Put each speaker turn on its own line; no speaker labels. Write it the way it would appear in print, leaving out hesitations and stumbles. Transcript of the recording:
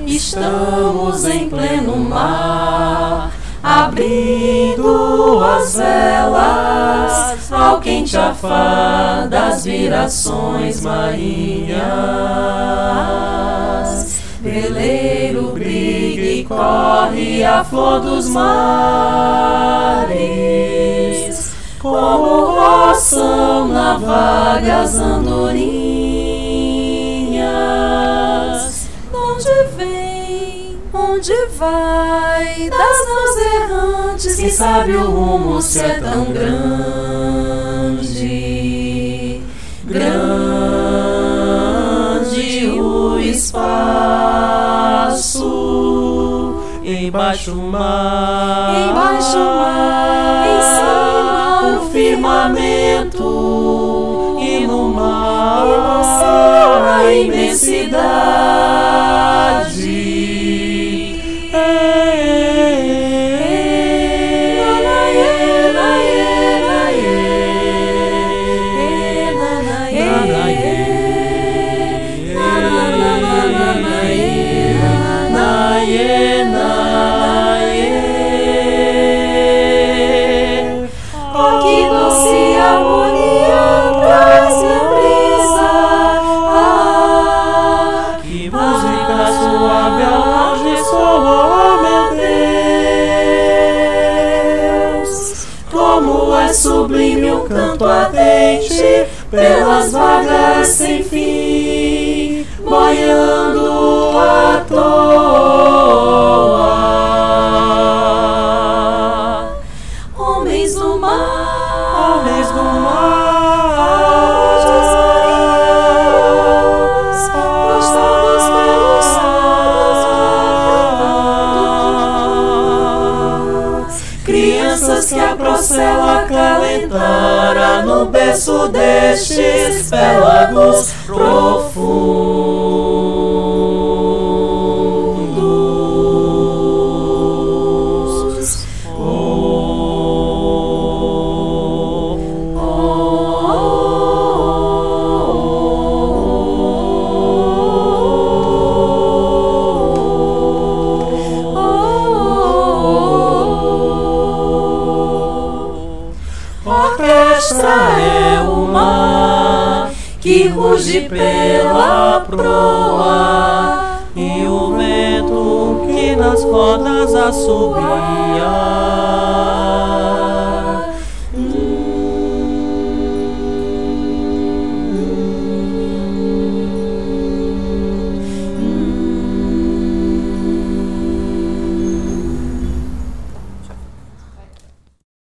Estamos em pleno mar, abrindo as velas ao quente afar das virações marinhas. Veleiro briga e corre a flor dos mares, como roçam na vaga as andorinhas. Onde vem, onde vai, das naus errantes, quem sabe o rumo se é tão grande, grande o espaço, embaixo o mar, em cima o firmamento, e no mar a imensidade. Que doce harmonia traz-me brisa. Que música suave ao longe soa, meu Deus. Como é sublime o canto ardente pelas vagas sem fim, boiando à toa. Homens do mar, prostrados pelos céus, crianças que a procela acalentara no berço destes pélagos profundos. Orquestra é o mar que ruge pela proa, e o vento que nas cordas assobia.